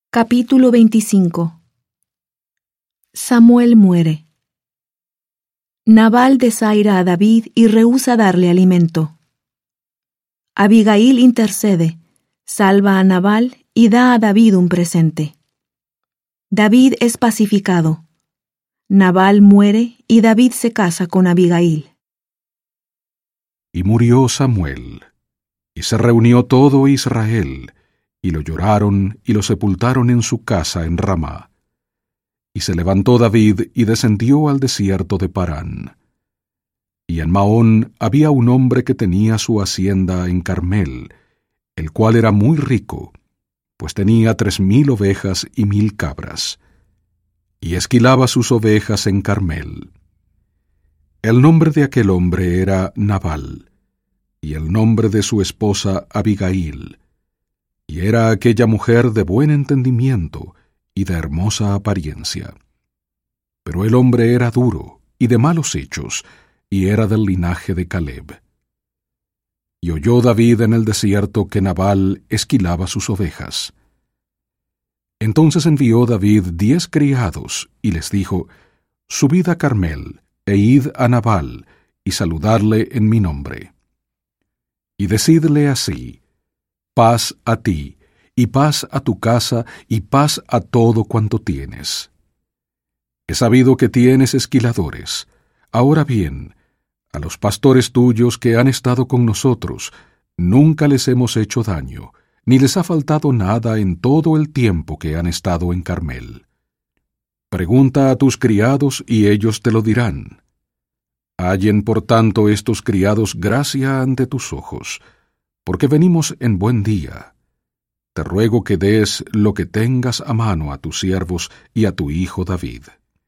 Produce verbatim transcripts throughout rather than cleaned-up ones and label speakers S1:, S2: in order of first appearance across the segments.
S1: Capítulo veinticinco. Samuel muere. Nabal desaira a David y rehúsa darle alimento. Abigail intercede, salva a Nabal y da a David un presente. David es pacificado. Nabal muere y David se casa con Abigail.
S2: Y murió Samuel, y se reunió todo Israel, y lo lloraron y lo sepultaron en su casa en Ramá. Y se levantó David y descendió al desierto de Parán. Y en Maón había un hombre que tenía su hacienda en Carmel, el cual era muy rico, pues tenía tres mil ovejas y mil cabras, y esquilaba sus ovejas en Carmel. El nombre de aquel hombre era Nabal, y el nombre de su esposa Abigail, y era aquella mujer de buen entendimiento y de hermosa apariencia. Pero el hombre era duro y de malos hechos, y era del linaje de Caleb. Y oyó David en el desierto que Nabal esquilaba sus ovejas. Entonces envió David diez criados, y les dijo: Subid a Carmel, e id a Nabal, y saludadle en mi nombre. Y decidle así: Paz a ti, y paz a tu casa, y paz a todo cuanto tienes. He sabido que tienes esquiladores. Ahora bien, a los pastores tuyos que han estado con nosotros, nunca les hemos hecho daño, ni les ha faltado nada en todo el tiempo que han estado en Carmel. Pregunta a tus criados y ellos te lo dirán. Hallen por tanto estos criados gracia ante tus ojos, porque venimos en buen día. Te ruego que des lo que tengas a mano a tus siervos y a tu hijo David.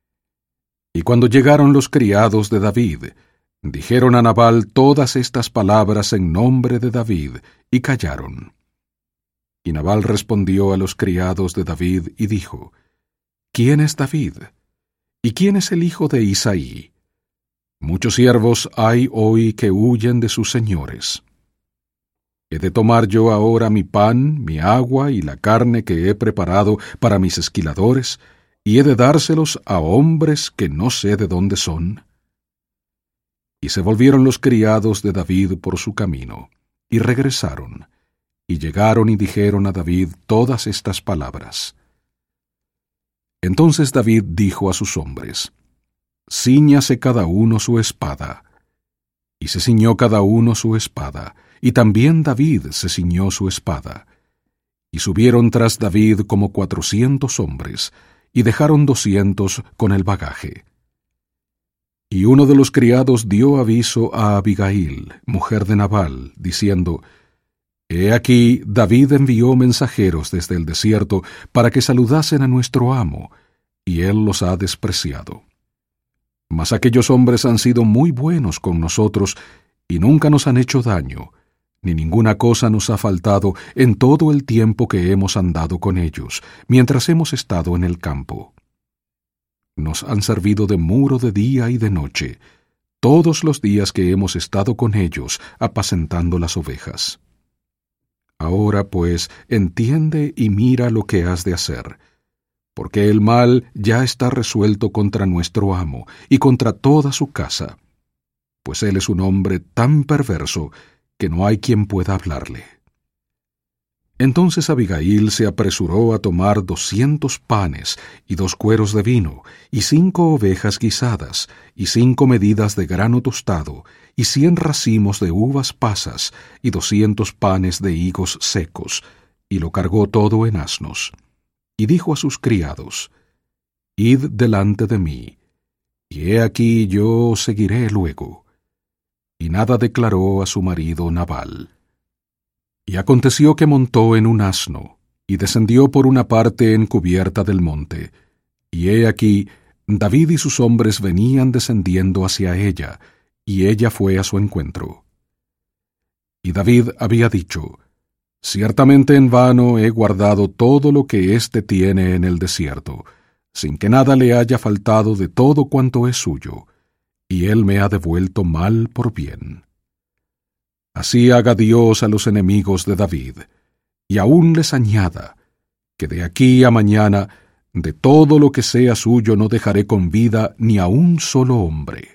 S2: Y cuando llegaron los criados de David, dijeron a Nabal todas estas palabras en nombre de David, y callaron. Y Nabal respondió a los criados de David y dijo: ¿Quién es David? ¿Y quién es el hijo de Isaí? Muchos siervos hay hoy que huyen de sus señores. ¿He de tomar yo ahora mi pan, mi agua y la carne que he preparado para mis esquiladores, y he de dárselos a hombres que no sé de dónde son? Y se volvieron los criados de David por su camino, y regresaron, y llegaron y dijeron a David todas estas palabras. Entonces David dijo a sus hombres: Cíñase cada uno su espada. Y se ciñó cada uno su espada, y también David se ciñó su espada. Y subieron tras David como cuatrocientos hombres, y dejaron doscientos con el bagaje. Y uno de los criados dio aviso a Abigail, mujer de Nabal, diciendo: He aquí, David envió mensajeros desde el desierto para que saludasen a nuestro amo, y él los ha despreciado. Mas aquellos hombres han sido muy buenos con nosotros, y nunca nos han hecho daño, ni ninguna cosa nos ha faltado en todo el tiempo que hemos andado con ellos, mientras hemos estado en el campo. Nos han servido de muro de día y de noche, todos los días que hemos estado con ellos apacentando las ovejas. Ahora, pues, entiende y mira lo que has de hacer, porque el mal ya está resuelto contra nuestro amo y contra toda su casa, pues él es un hombre tan perverso que no hay quien pueda hablarle. Entonces Abigail se apresuró a tomar doscientos panes y dos cueros de vino, y cinco ovejas guisadas, y cinco medidas de grano tostado, y cien racimos de uvas pasas, y doscientos panes de higos secos, y lo cargó todo en asnos. Y dijo a sus criados: Id delante de mí, y he aquí yo os seguiré luego. Y nada declaró a su marido Nabal. Y aconteció que montó en un asno, y descendió por una parte encubierta del monte, y he aquí, David y sus hombres venían descendiendo hacia ella, y ella fue a su encuentro. Y David había dicho: Ciertamente en vano he guardado todo lo que éste tiene en el desierto, sin que nada le haya faltado de todo cuanto es suyo, y él me ha devuelto mal por bien. Así haga Dios a los enemigos de David, y aún les añada, que de aquí a mañana de todo lo que sea suyo no dejaré con vida ni a un solo hombre.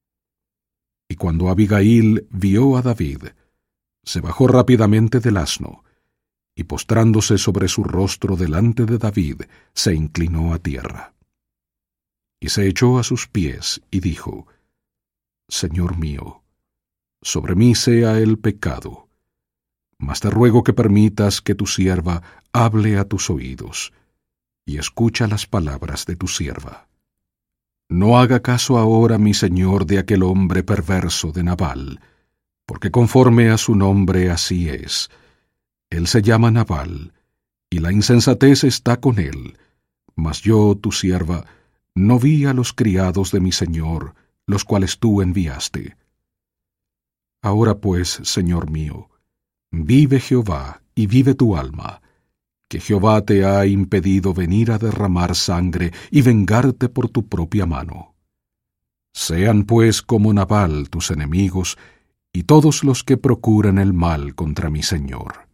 S2: Y cuando Abigail vio a David, se bajó rápidamente del asno, y postrándose sobre su rostro delante de David, se inclinó a tierra. Y se echó a sus pies y dijo: Señor mío, sobre mí sea el pecado, mas te ruego que permitas que tu sierva hable a tus oídos, y escucha las palabras de tu sierva. No haga caso ahora, mi señor, de aquel hombre perverso de Nabal, porque conforme a su nombre así es. Él se llama Nabal, y la insensatez está con él, mas yo, tu sierva, no vi a los criados de mi señor, los cuales tú enviaste. Ahora pues, señor mío, vive Jehová, y vive tu alma, que Jehová te ha impedido venir a derramar sangre y vengarte por tu propia mano. Sean pues como Nabal tus enemigos, y todos los que procuran el mal contra mi señor.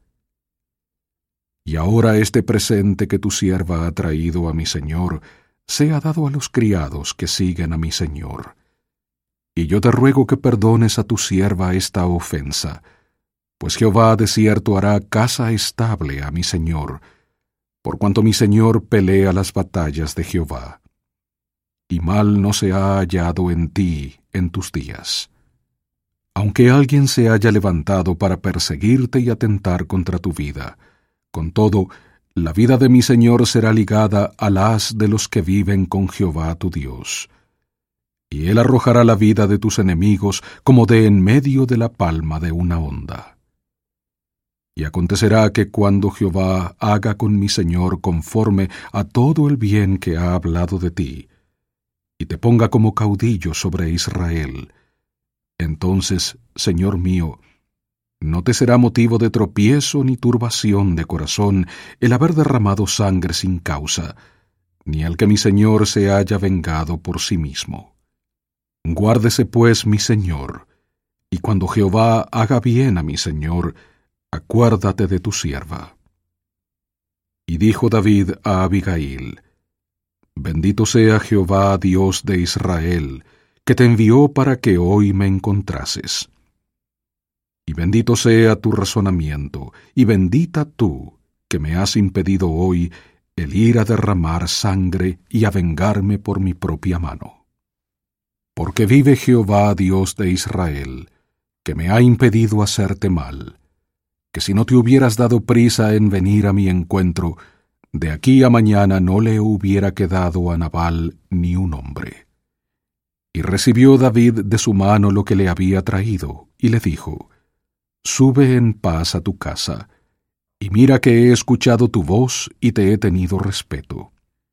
S2: Y ahora este presente que tu sierva ha traído a mi señor, sea dado a los criados que siguen a mi señor. Y yo te ruego que perdones a tu sierva esta ofensa, pues Jehová de cierto hará casa estable a mi señor, por cuanto mi señor pelea las batallas de Jehová. Y mal no se ha hallado en ti en tus días. Aunque alguien se haya levantado para perseguirte y atentar contra tu vida, con todo, la vida de mi señor será ligada al haz de los que viven con Jehová tu Dios. Y él arrojará la vida de tus enemigos como de en medio de la palma de una onda. Y acontecerá que cuando Jehová haga con mi señor conforme a todo el bien que ha hablado de ti, y te ponga como caudillo sobre Israel, entonces, señor mío, no te será motivo de tropiezo ni turbación de corazón el haber derramado sangre sin causa, ni el que mi señor se haya vengado por sí mismo. Guárdese pues mi señor, y cuando Jehová haga bien a mi señor, acuérdate de tu sierva. Y dijo David a Abigail: Bendito sea Jehová, Dios de Israel, que te envió para que hoy me encontrases. Y bendito sea tu razonamiento, y bendita tú, que me has impedido hoy el ir a derramar sangre y a vengarme por mi propia mano. Porque vive Jehová, Dios de Israel, que me ha impedido hacerte mal, que si no te hubieras dado prisa en venir a mi encuentro, de aquí a mañana no le hubiera quedado a Nabal ni un hombre. Y recibió David de su mano lo que le había traído, y le dijo: Sube en paz a tu casa, y mira que he escuchado tu voz y te he tenido respeto.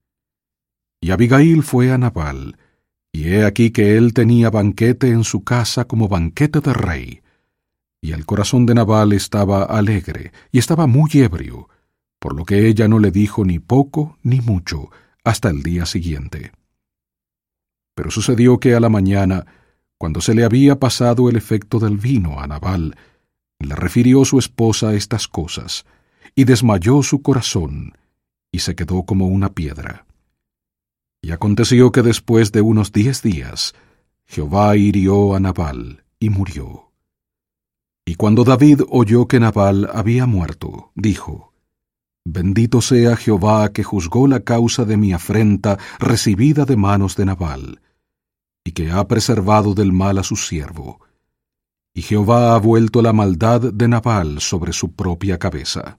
S2: Y Abigail fue a Nabal, y he aquí que él tenía banquete en su casa como banquete de rey, y el corazón de Nabal estaba alegre, y estaba muy ebrio, por lo que ella no le dijo ni poco ni mucho hasta el día siguiente. Pero sucedió que a la mañana, cuando se le había pasado el efecto del vino a Nabal, le refirió su esposa estas cosas, y desmayó su corazón, y se quedó como una piedra. Y aconteció que después de unos diez días, Jehová hirió a Nabal, y murió. Y cuando David oyó que Nabal había muerto, dijo: Bendito sea Jehová que juzgó la causa de mi afrenta recibida de manos de Nabal, y que ha preservado del mal a su siervo. Y Jehová ha vuelto la maldad de Nabal sobre su propia cabeza.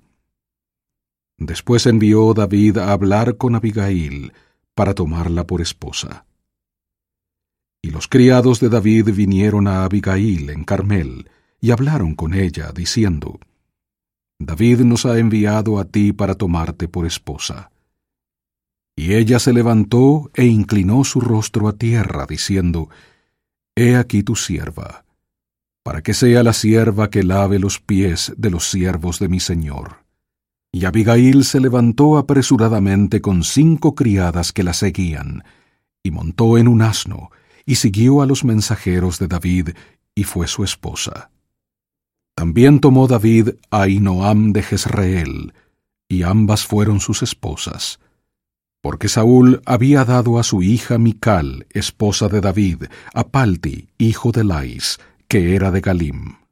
S2: Después envió David a hablar con Abigail para tomarla por esposa. Y los criados de David vinieron a Abigail en Carmel, y hablaron con ella, diciendo: David nos ha enviado a ti para tomarte por esposa. Y ella se levantó e inclinó su rostro a tierra, diciendo: He aquí tu sierva, para que sea la sierva que lave los pies de los siervos de mi señor. Y Abigail se levantó apresuradamente con cinco criadas que la seguían, y montó en un asno, y siguió a los mensajeros de David, y fue su esposa. También tomó David a Ahinoam de Jezreel, y ambas fueron sus esposas. Porque Saúl había dado a su hija Mical, esposa de David, a Palti, hijo de Lais, que era de Galim.